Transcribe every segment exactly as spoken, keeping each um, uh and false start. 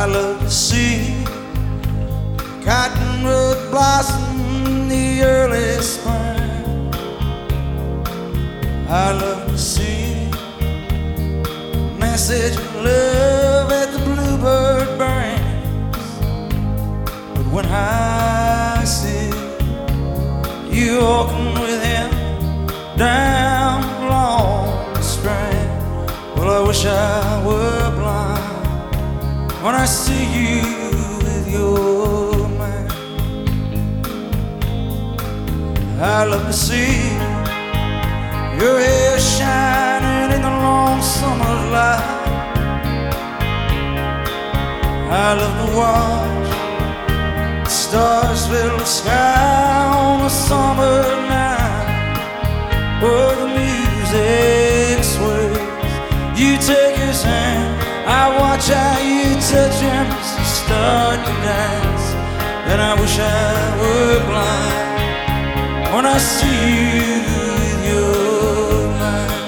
love to see cottonwood blossom in the early spring. I love to see message of love that the bluebird brings. But when I see you walking with him down along the stream, well, I wish I were blind when I see you with your man. I love to see your hair shining in the long summer light. I love to watch the stars fill the sky on a summer night, where the music sways. You take his hand, I watch how you touch him as you start to dance. And I wish I were blind when I see you with your man.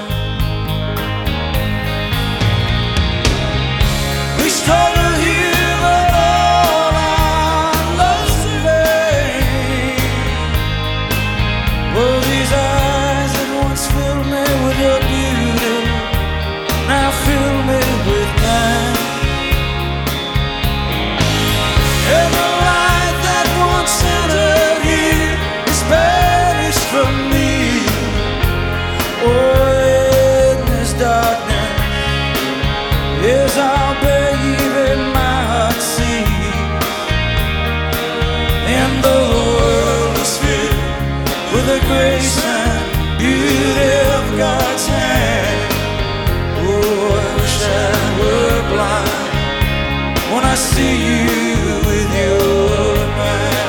We struggle here, but all our love's in vain. Oh, these eyes that once filled me with your beauty now fill me with pain. And the light that once entered here is banished from me. Oh, in this darkness is our baby my heart sees. And though the world is filled with the grace and beauty of God's hand, oh, I wish I were blind when I see you with your man.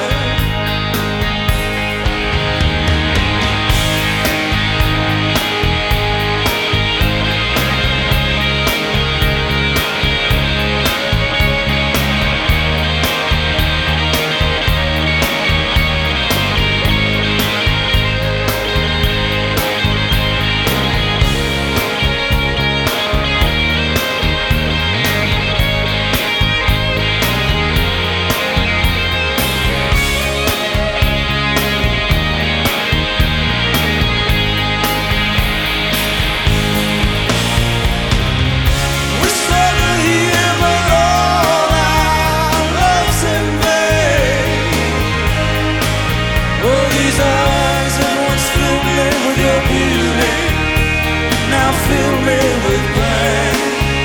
Fill me with pain.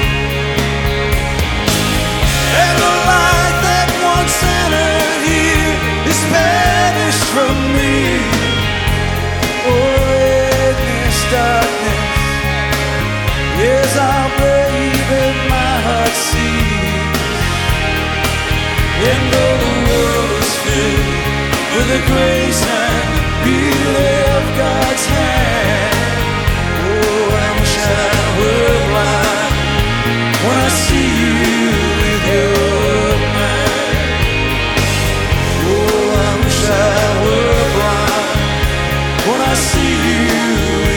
And the light that once entered here is banished from me. Oh, in this darkness is our baby my heart sees. And though the world is filled with the grace and beauty of God's hand, I were blind when I see you with your man. Oh, I wish I were blind when I see you with